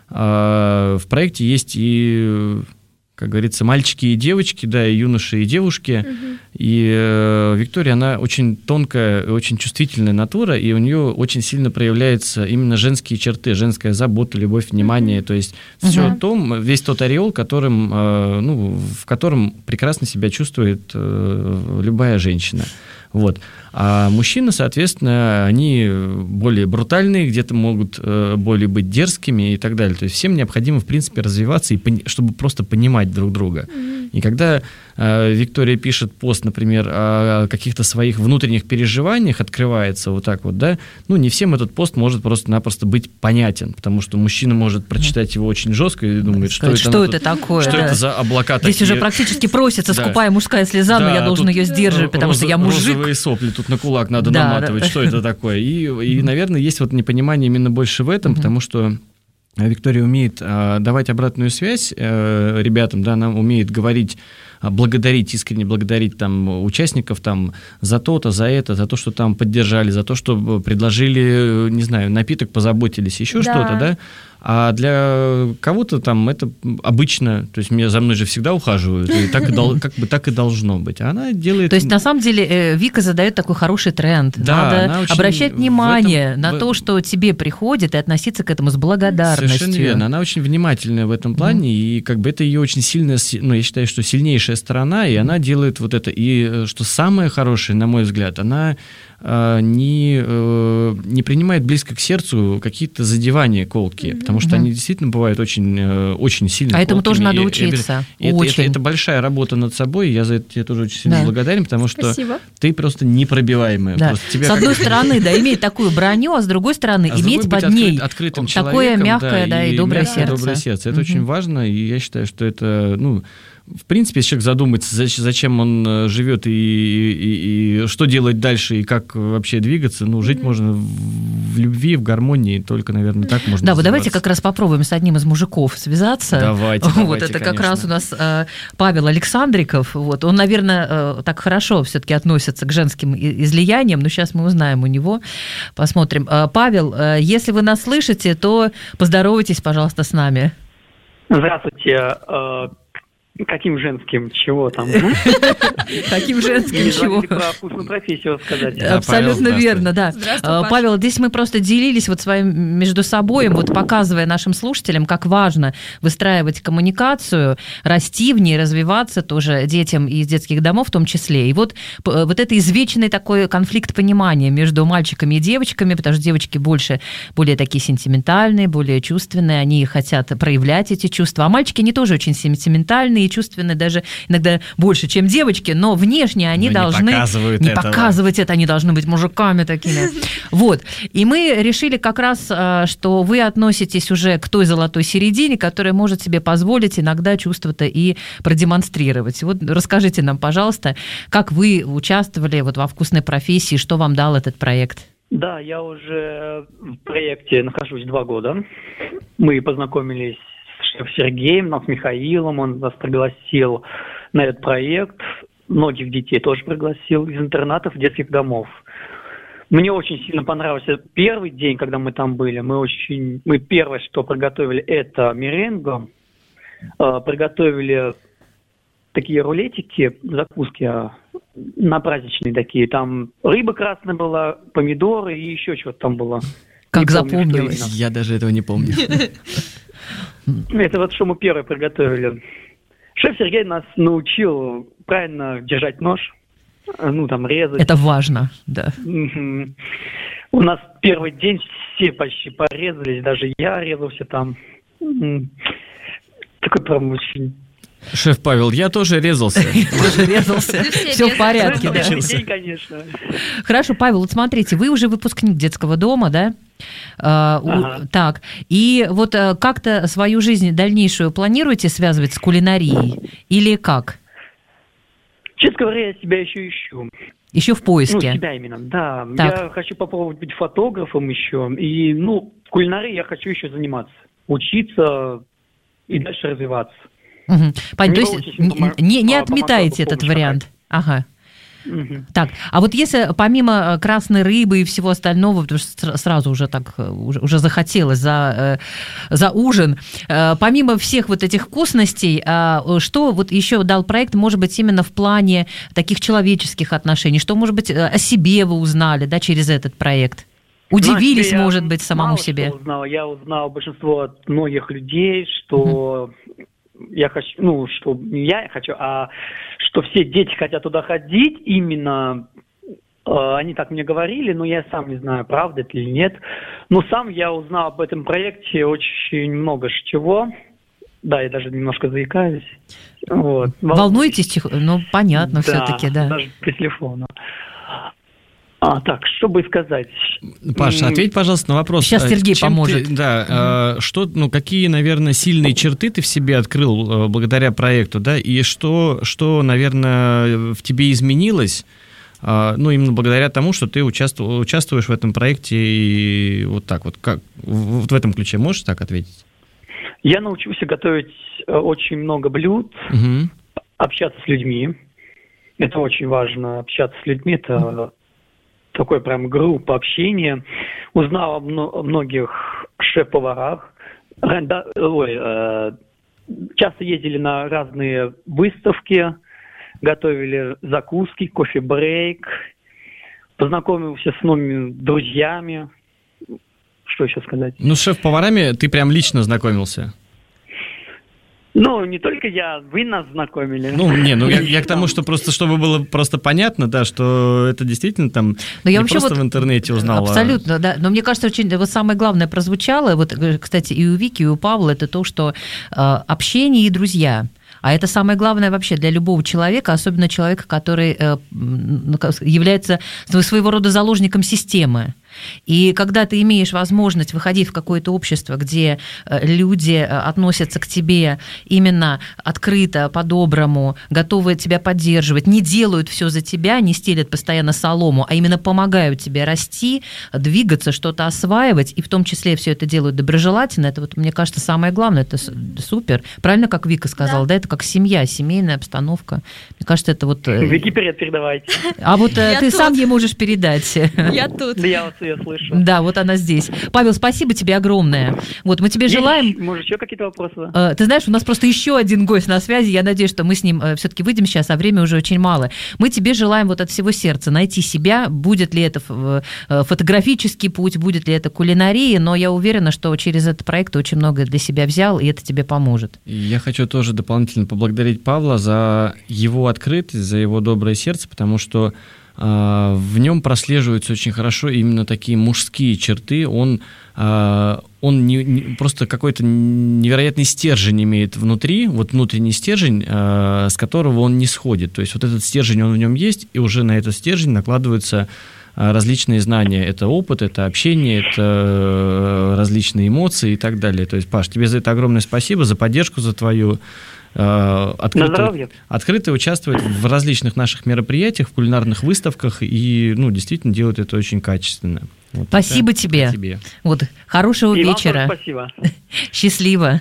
а, в проекте есть и, как говорится, мальчики и девочки, да, и юноши и девушки, угу. и э, Виктория, она очень тонкая, очень чувствительная натура, и у нее очень сильно проявляются именно женские черты, женская забота, любовь, внимание, угу. то есть угу. все то, весь тот ореол, которым, э, ну, в котором прекрасно себя чувствует э, любая женщина. Вот. А мужчины, соответственно, они более брутальные, где-то могут более быть дерзкими и так далее. То есть всем необходимо, в принципе, развиваться, и пони- чтобы просто понимать друг друга. Mm-hmm. И когда э, Виктория пишет пост, например, о каких-то своих внутренних переживаниях, открывается вот так вот, да, ну, не всем этот пост может просто-напросто быть понятен, потому что мужчина может прочитать mm-hmm. его очень жестко и думает, что, что это, это тут, такое, что да. это за облака Здесь такие. уже практически просится скупая да. мужская слеза, да, но я должен ее сдерживать, потому что я мужик. Розовые сопли тут на кулак надо да, наматывать, да. что это такое. И, и, наверное, есть вот непонимание именно больше в этом, mm-hmm. потому что Виктория умеет а, давать обратную связь а, ребятам, да, она умеет говорить, а, благодарить, искренне благодарить там участников там за то-то, за это, за то, что там поддержали, за то, что предложили, не знаю, напиток, позаботились, еще да. что-то, да. А для кого-то там это обычно, то есть меня за мной же всегда ухаживают, и так, и дол, как бы так и должно быть. А она делает... То есть, на самом деле, Вика задает такой хороший тренд. Да, надо обращать внимание этом, на в... то, что тебе приходит, и относиться к этому с благодарностью. Совершенно верно. Она очень внимательная в этом плане, mm. и как бы это ее очень сильная, ну, я считаю, что сильнейшая сторона, и она делает вот это. И что самое хорошее, на мой взгляд, она не, не принимает близко к сердцу какие-то задевания колкие, mm-hmm. потому что mm-hmm. они действительно бывают очень, очень сильно. А этому тоже надо и, учиться. И, очень. Это, это, это большая работа над собой, я за это тебе тоже очень сильно да. благодарен, потому что Спасибо. Ты просто непробиваемая. Да. Просто тебя с одной как... стороны, да, иметь такую броню, а с другой стороны, а иметь под открыт, ней открытым такое мягкое, да, да, и, и доброе мягкое, сердце. Доброе сердце. Это mm-hmm. очень важно, и я считаю, что это, ну, в принципе, если человек задумается, зачем он живет и, и, и что делать дальше, и как вообще двигаться, ну, жить mm-hmm. можно в любви, в гармонии, только, наверное, так можно. Да, вот давайте как раз попробуем с одним из мужиков связаться. Давайте, вот давайте, это конечно. Как раз у нас э, Павел Александриков. Вот, он, наверное, э, так хорошо все-таки относится к женским излияниям, но сейчас мы узнаем у него, посмотрим. Э, Павел, э, если вы нас слышите, то поздоровайтесь, пожалуйста, с нами. Здравствуйте. Каким женским? Чего там? Каким женским чего? Не про вкусную профессию сказать. Абсолютно верно, да. Павел, здесь мы просто делились вот своим между собой, вот показывая нашим слушателям, как важно выстраивать коммуникацию, расти в ней, развиваться тоже детям из детских домов в том числе. И вот, вот это извечный такой конфликт понимания между мальчиками и девочками, потому что девочки больше, более такие сентиментальные, более чувственные, они хотят проявлять эти чувства, а мальчики не тоже очень сентиментальные, и чувственны даже иногда больше, чем девочки, но внешне они но должны... Не показывают не этого. показывать это, они должны быть мужиками такими. Вот. И мы решили как раз, что вы относитесь уже к той золотой середине, которая может себе позволить иногда чувства-то и продемонстрировать. Вот расскажите нам, пожалуйста, как вы участвовали вот во вкусной профессии, что вам дал этот проект? Да, я уже в проекте нахожусь два года. Мы познакомились с Сергеем, нас с Михаилом, он нас пригласил на этот проект. Многих детей тоже пригласил из интернатов, детских домов. Мне очень сильно понравился первый день, когда мы там были. Мы очень, мы первое, что приготовили, это меренго. Э, приготовили такие рулетики, закуски на праздничные такие. Там рыба красная была, помидоры и еще что-то там было. Как запомнилось. Я даже этого не помню. Это вот что мы первое приготовили. Шеф Сергей нас научил правильно держать нож, ну там резать. Это важно, да. У нас первый день все почти порезались, даже я резался там. Такой прям очень... Шеф Павел, я тоже резался. Тоже резался. Все в порядке, да. День, конечно. Хорошо, Павел, вот смотрите, вы уже выпускник детского дома, да? Ага. Так, и вот как-то свою жизнь дальнейшую планируете связывать с кулинарией или как? Честно говоря, я себя еще ищу. Еще в поиске? Ну, себя именно, да. Так. Я хочу попробовать быть фотографом еще. И, ну, кулинарией я хочу еще заниматься. Учиться и дальше развиваться. Угу. Пань, то есть не, не отметаете этот вариант? Ага. Угу. Так, а вот если помимо красной рыбы и всего остального, потому что сразу уже так уже, уже захотелось за, за ужин, помимо всех вот этих вкусностей, что вот еще дал проект, может быть, именно в плане таких человеческих отношений, что, может быть, о себе вы узнали, да, через этот проект? Удивились, ну, может быть, самому себе? Узнал. Я узнал большинство от многих людей, что... Угу. Я хочу, ну, что не я хочу, а что все дети хотят туда ходить именно Они так мне говорили, но я сам не знаю, правда это или нет. Но сам я узнал об этом проекте очень много чего. Да, я даже немножко заикаюсь. Вот. Волнуетесь? Ну, понятно, да, все-таки, да. Даже по телефону. А, так, что бы сказать? Паша, ответь, пожалуйста, на вопрос. Сейчас Сергей Чем поможет. Ты, да, mm-hmm. что, ну, какие, наверное, сильные черты ты в себе открыл благодаря проекту, да, и что, что, наверное, в тебе изменилось, ну, именно благодаря тому, что ты участву, участвуешь в этом проекте и вот так вот, как, вот в этом ключе можешь так ответить? Я научился готовить очень много блюд, mm-hmm. общаться с людьми. Это очень важно, общаться с людьми, это... Mm-hmm. Такой прям группа общения. Узнал о многих шеф-поварах. Ой, э, часто ездили на разные выставки, готовили закуски, кофе-брейк. Познакомился с новыми друзьями. Что еще сказать? Ну, с шеф-поварами ты прям лично знакомился? Ну, не только я, вы нас знакомили. Ну, не, ну я, я к тому, что просто, чтобы было просто понятно, да, что это действительно там но не я просто вот в интернете узнала. Абсолютно, да. Но мне кажется, очень вот самое главное прозвучало, вот, кстати, и у Вики, и у Павла, это то, что э, общение и друзья. А это самое главное вообще для любого человека, особенно человека, который э, является своего рода заложником системы. И когда ты имеешь возможность выходить в какое-то общество, где люди относятся к тебе именно открыто, по-доброму, готовы тебя поддерживать, не делают все за тебя, не стелят постоянно солому, а именно помогают тебе расти, двигаться, что-то осваивать, и в том числе все это делают доброжелательно, это вот, мне кажется, самое главное, это супер. Правильно, как Вика сказала, да, да это как семья, семейная обстановка. Мне кажется, это вот... Вики, привет передавайте. А вот я ты тут. сам ей можешь передать. Я тут. Да я вас ее слышу. Да, вот она здесь. Павел, спасибо тебе огромное. Вот мы тебе Есть, желаем... Может, еще какие-то вопросы? Ты знаешь, у нас просто еще один гость на связи. Я надеюсь, что мы с ним все-таки выйдем сейчас, а время уже очень мало. Мы тебе желаем вот от всего сердца найти себя. Будет ли это фотографический путь, будет ли это кулинария, но я уверена, что через этот проект ты очень многое для себя взял, и это тебе поможет. Я хочу тоже дополнительно поблагодарить Павла за его открытость, за его доброе сердце, потому что в нем прослеживаются очень хорошо именно такие мужские черты. Он, он не, не, просто какой-то невероятный стержень имеет внутри, вот внутренний стержень, с которого он не сходит. То есть вот этот стержень, он в нем есть, и уже на этот стержень накладываются различные знания. Это опыт, это общение, это различные эмоции и так далее. То есть, Паш, тебе за это огромное спасибо, за поддержку, за твою открыто, открыто участвовать в различных наших мероприятиях, в кулинарных выставках и, ну, действительно делать это очень качественно. Вот спасибо тебе. тебе. Вот, хорошего и вечера. Вам спасибо. Счастливо.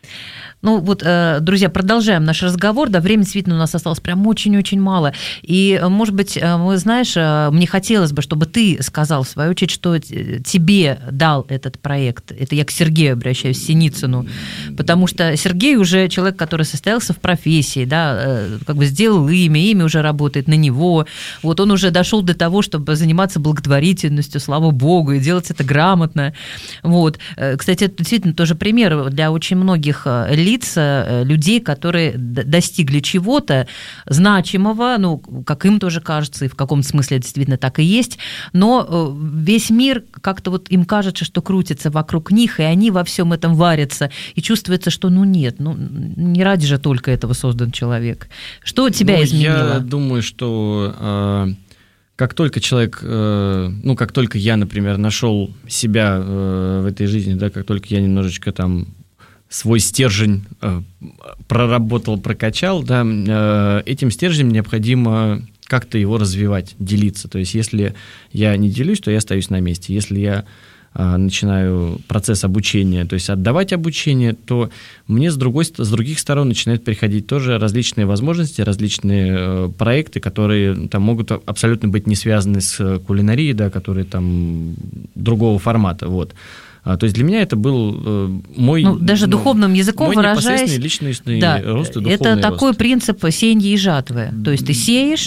Ну вот, друзья, продолжаем наш разговор. Да, времени действительно у нас осталось прям очень-очень мало. И, может быть, мы, знаешь, мне хотелось бы, чтобы ты сказал, в свою очередь, что тебе дал этот проект. Это я к Сергею обращаюсь, Синицыну. Потому что Сергей уже человек, который состоялся в профессии, да, как бы сделал имя, имя уже работает на него. Вот он уже дошел до того, чтобы заниматься благотворительностью, слава богу, и делать это грамотно. Вот. Кстати, это действительно тоже пример для очень многих лиц, людей, которые достигли чего-то значимого, ну, как им тоже кажется, и в каком-то смысле это действительно так и есть, но весь мир как-то вот им кажется, что крутится вокруг них, и они во всем этом варятся, и чувствуется, что ну нет, ну не ради же только этого создан человек. Что тебя ну, изменило? Я думаю, что э, как только человек, э, ну, как только я, например, нашел себя э, в этой жизни, да, как только я немножечко там свой стержень э, проработал, прокачал, да, э, этим стержнем необходимо как-то его развивать, делиться. То есть если я не делюсь, то я остаюсь на месте. Если я э, начинаю процесс обучения, то есть отдавать обучение, то мне с, другой, с других сторон начинают приходить тоже различные возможности, различные э, проекты, которые там, могут абсолютно быть не связаны с кулинарией, да, которые там другого формата, вот. То есть для меня это был э, мой... Ну, даже ну, духовным языком мой выражаясь... личностный да, рост и духовный это такой рост. Принцип сеяния и жатвы. То есть ты сеешь,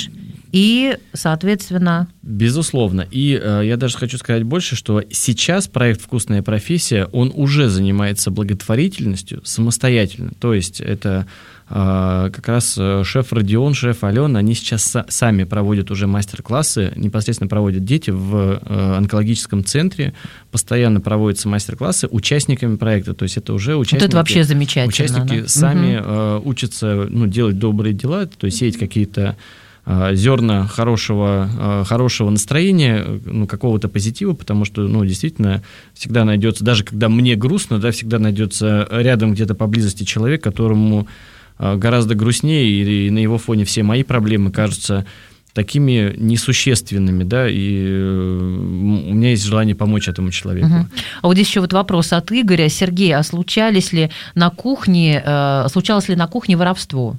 И, соответственно... Безусловно. И э, я даже хочу сказать больше, что сейчас проект «Вкусная профессия», он уже занимается благотворительностью самостоятельно. То есть это э, как раз шеф Родион, шеф Алена, они сейчас са- сами проводят уже мастер-классы, непосредственно проводят дети в э, онкологическом центре, постоянно проводятся мастер-классы участниками проекта. То есть это уже участники... Вот это вообще замечательно. Участники да? сами угу. э, учатся ну, делать добрые дела, то есть сеять какие-то зерна хорошего, хорошего настроения, ну, какого-то позитива, потому что, ну, действительно, всегда найдется, даже когда мне грустно, да, всегда найдется рядом где-то поблизости человек, которому гораздо грустнее, и на его фоне все мои проблемы кажутся такими несущественными, да, и у меня есть желание помочь этому человеку. Угу. А вот здесь еще вот вопрос от Игоря. Сергей, а случались ли на кухне, случалось ли на кухне воровство?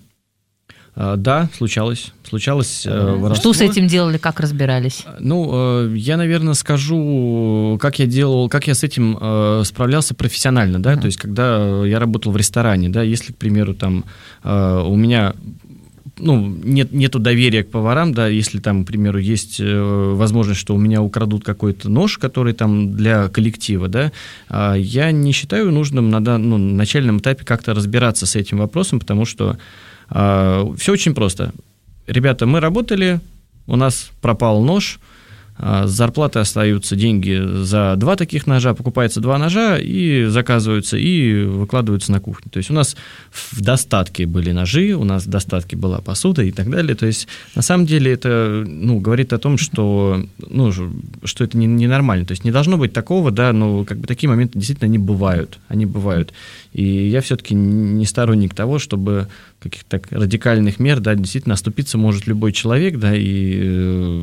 Да, случалось. Случалось воровство. Что с этим делали, как разбирались? Ну, я, наверное, скажу, как я делал, как я с этим справлялся профессионально, да, mm-hmm. то есть, когда я работал в ресторане, да, если, к примеру, там у меня ну, нет, нету доверия к поварам, да, если там, к примеру, есть возможность, что у меня украдут какой-то нож, который там для коллектива, да, я не считаю нужным на ну, начальном этапе как-то разбираться с этим вопросом, потому что все очень просто. Ребята, мы работали, у нас пропал нож, с зарплаты остаются деньги за два таких ножа, покупается два ножа и заказываются, и выкладываются на кухню. То есть у нас в достатке были ножи, у нас в достатке была посуда и так далее. То есть на самом деле это ну, говорит о том, что, ну, что это ненормально. То есть не должно быть такого, да, но как бы такие моменты действительно они бывают. Они бывают. И я все-таки не сторонник того, чтобы каких-то радикальных мер, да, действительно оступиться может любой человек, да, и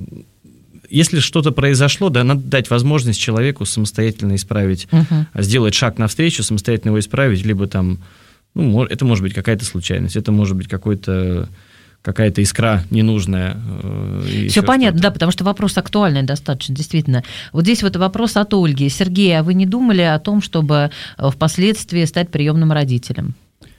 если что-то произошло, да, надо дать возможность человеку самостоятельно исправить, uh-huh. сделать шаг навстречу, самостоятельно его исправить, либо там, ну, это может быть какая-то случайность, это может быть какой-то какая-то искра ненужная. Все, все понятно, да, потому что вопрос актуальный достаточно, действительно. Вот здесь вот вопрос от Ольги. Сергей, а вы не думали о том, чтобы впоследствии стать приемным родителем?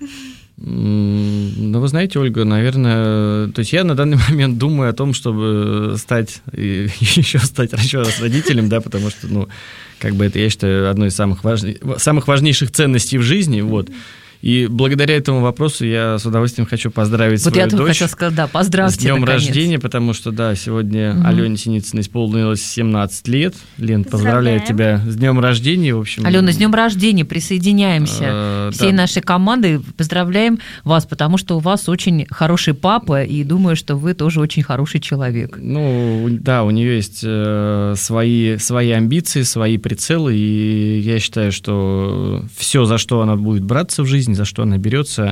Ну, вы знаете, Ольга, наверное, то есть я на данный момент думаю о том, чтобы стать, еще стать еще раз родителем, да, потому что, ну, как бы это, я считаю, одной из самых, важных, самых важнейших ценностей в жизни, вот. И благодаря этому вопросу я с удовольствием хочу поздравить вот свою дочь. Вот я хотела сказать, да, поздравьте, с днем наконец. рождения, потому что, да, сегодня угу. Алене Синицыной исполнилось семнадцать лет. Лен, поздравляю тебя с днем рождения. В общем, Алена, с днем рождения, присоединяемся э, всей да. нашей командой, поздравляем вас, потому что у вас очень хороший папа, и думаю, что вы тоже очень хороший человек. Ну, да, у нее есть э, свои, свои амбиции, свои прицелы, и я считаю, что все, за что она будет браться в жизни, за что она берется,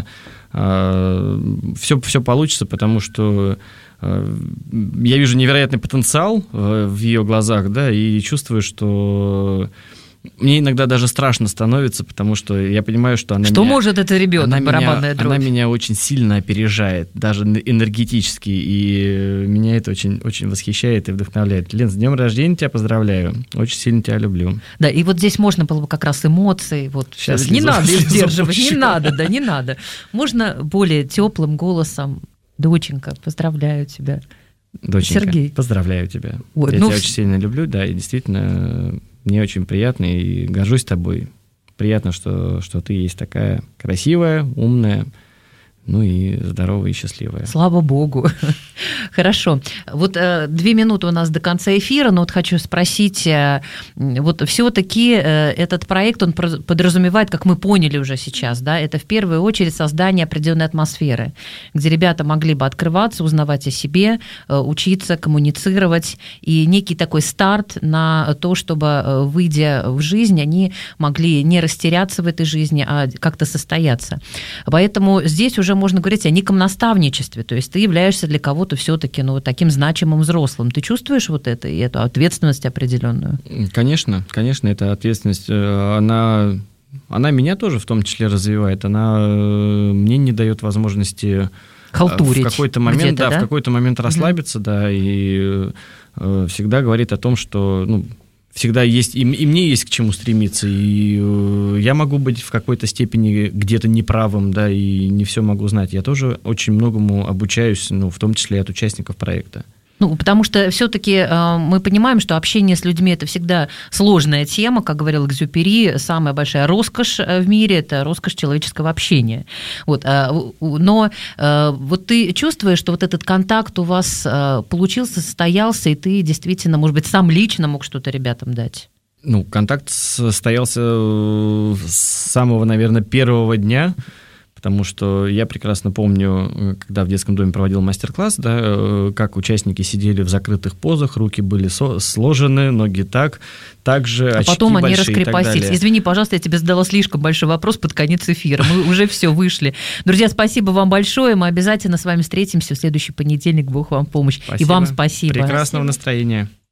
все, все получится, потому что я вижу невероятный потенциал в ее глазах, да, и чувствую, что мне иногда даже страшно становится, потому что я понимаю, что она Что меня, может это ребенок, барабанная меня, дробь? Она меня очень сильно опережает, даже энергетически, и меня это очень, очень восхищает и вдохновляет. Лен, с днем рождения тебя поздравляю, очень сильно тебя люблю. Да, и вот здесь можно было бы как раз эмоции, вот, Сейчас не слезу, надо их сдерживать, запущу. не надо, да, не надо. Можно более теплым голосом: доченька, поздравляю тебя. Доченька, Сергей. Поздравляю тебя. Ой, я ну... тебя очень сильно люблю, да, и действительно... Мне очень приятно и горжусь тобой. Приятно, что, что ты есть такая красивая, умная, ну и здоровая и счастливая. Слава богу. Хорошо. Вот э, две минуты у нас до конца эфира, но вот хочу спросить, э, вот все-таки э, этот проект, он подразумевает, как мы поняли уже сейчас, да, это в первую очередь создание определенной атмосферы, где ребята могли бы открываться, узнавать о себе, э, учиться, коммуницировать, и некий такой старт на то, чтобы, э, выйдя в жизнь, они могли не растеряться в этой жизни, а как-то состояться. Поэтому здесь уже можно говорить о неком наставничестве, то есть ты являешься для кого-то все-таки, ну, таким значимым взрослым. Ты чувствуешь вот это, и эту ответственность определенную? Конечно, конечно, эта ответственность, она, она меня тоже в том числе развивает, она мне не дает возможности халтурить в какой-то момент, да, да? в какой-то момент расслабиться, угу. да, и всегда говорит о том, что, ну, всегда есть, и, и мне есть к чему стремиться, и э, я могу быть в какой-то степени где-то неправым, да, и не все могу знать. Я тоже очень многому обучаюсь, ну, в том числе и от участников проекта. Ну, потому что все-таки э, мы понимаем, что общение с людьми – это всегда сложная тема, как говорил Экзюпери, самая большая роскошь в мире – это роскошь человеческого общения. Вот, э, но э, вот ты чувствуешь, что вот этот контакт у вас э, получился, состоялся, и ты действительно, может быть, сам лично мог что-то ребятам дать? Ну, контакт состоялся с самого, наверное, первого дня, потому что я прекрасно помню, когда в детском доме проводил мастер-класс, да, как участники сидели в закрытых позах, руки были со- сложены, ноги так, так же, а очки потом они большие раскрепостились. Извини, пожалуйста, я тебе задала слишком большой вопрос под конец эфира. Мы уже все вышли. Друзья, спасибо вам большое. Мы обязательно с вами встретимся в следующий понедельник. Бог вам в помощь. Спасибо. И вам спасибо. Прекрасного настроения.